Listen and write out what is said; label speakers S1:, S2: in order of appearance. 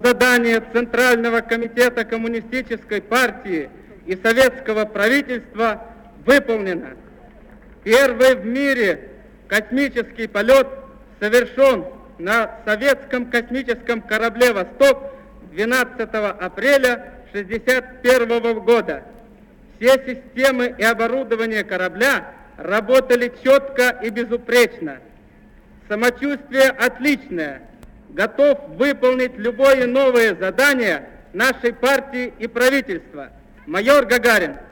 S1: Задание Центрального комитета Коммунистической партии и советского правительства выполнено. Первый в мире космический полет совершен на советском космическом корабле «Восток» 12 апреля 1961 года. Все системы и оборудование корабля работали четко и безупречно. Самочувствие отличное. Готов выполнить любое новое задание нашей партии и правительства. Майор Гагарин.